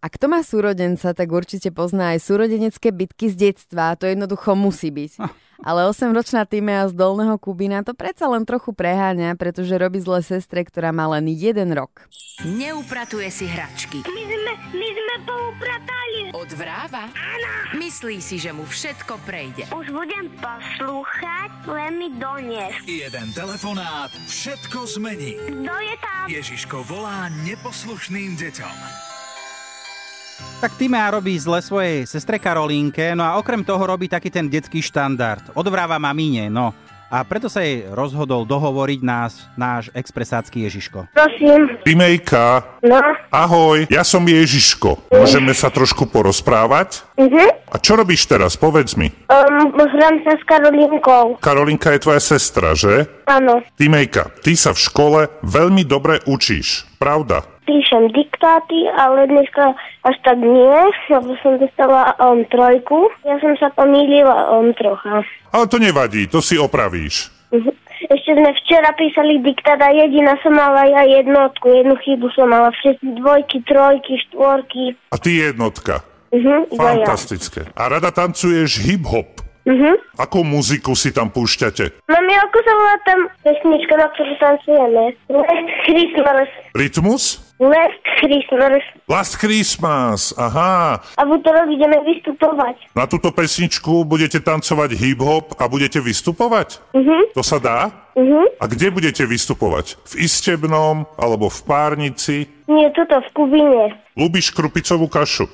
A kto má súrodenca, tak určite pozná aj súrodenecké bitky z detstva. To jednoducho musí byť. Ale 8-ročná Tímea z Dolného Kubína to predsa len trochu preháňa, pretože robí zle sestre, ktorá má len 1 rok. Neupratuje si hračky. My sme poupratali. Odvráva? Áno. Myslí si, že mu všetko prejde. Už budem poslúchať, len mi donies. Jeden telefonát všetko zmení. Kto je tam? Ježiško volá neposlušným deťom. Tak Tímea robí zle svojej sestre Karolínke, no a okrem toho robí taký ten detský štandard. Odvráva mamine, no. A preto sa jej rozhodol dohovoriť náš expresácky Ježiško. Prosím. Tímejka, No. ahoj, ja som Ježiško. Môžeme sa trošku porozprávať? A čo robíš teraz, povedz mi? Hrám sa s Karolínkou. Karolinka je tvoja sestra, že? Áno. Tímejka, ty sa v škole veľmi dobre učíš, pravda? Píšem diktáty, ale dneska až tak nie, lebo som dostala 3. Ja som sa pomýlila trocha. Ale to nevadí, to si opravíš. Ešte sme včera písali diktát a jediná som mala ja jednotku. Jednu chybu som mala, všetci 2, 3, 4. A ty jednotka. Iba ja. Fantastické. A rada tancuješ hip-hop. Akú muziku si tam púšťate? Mami, ako sa volá tam pesnička, na ktorú tancujeme? Last Christmas. Rytmus? Last Christmas. Last Christmas, aha. A v útorok ideme vystupovať. Na túto pesničku budete tancovať hip-hop a budete vystupovať? To sa dá? A kde budete vystupovať? V Istebnom alebo v Párnici? Nie, toto v Kubine. Ľubíš krupicovú kašu?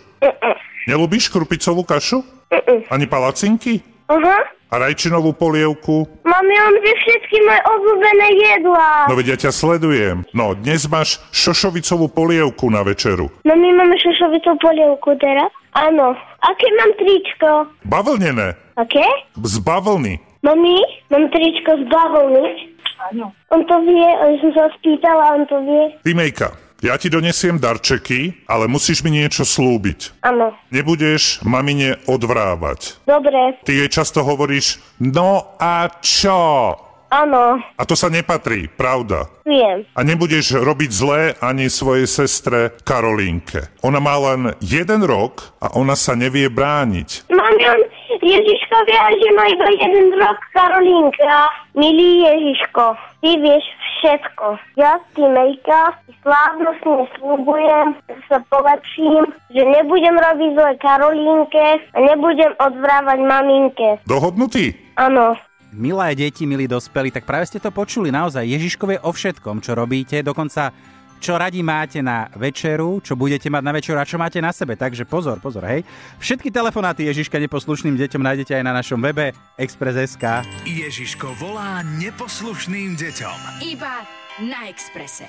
Nelúbíš krupicovú kašu? Ani palacinky? Aha. A rajčinovú polievku? Mami, mám si všetky moje obľúbené jedlá. No veď ja ťa sledujem. No, dnes máš šošovicovú polievku na večeru. No my máme šošovitú polievku teraz. Áno. Aké mám tričko? Bavlnené. Aké? Z bavlny. Mami, mám tričko z bavlny. Áno. On to vie, som sa spýtala, on to vie. Tímejka, ja ti donesiem darčeky, ale musíš mi niečo slúbiť. Áno. Nebudeš mamine odvrávať. Dobre. Ty jej často hovoríš, no a čo? Áno. A to sa nepatrí, pravda. Viem. A nebudeš robiť zlé ani svojej sestre Karolínke. Ona má len 1 rok a ona sa nevie brániť. Mami, Ježiško vie, že má iba 1 rok, Karolínka. Milý Ježiško, ty vieš všetko. Ja, Tímejka, slávnostne sľubujem, že sa polepším, že nebudem robiť zle Karolínke a nebudem odvrávať maminke. Dohodnutý? Áno. Milé deti, milí dospelí, tak práve ste to počuli naozaj. Ježiško vie o všetkom, čo robíte, dokonca čo radi máte na večeru, čo budete mať na večeru a čo máte na sebe. Takže pozor, hej. Všetky telefonáty Ježiška neposlušným deťom nájdete aj na našom webe Express.sk. Ježiško volá neposlušným deťom. Iba na Expresse.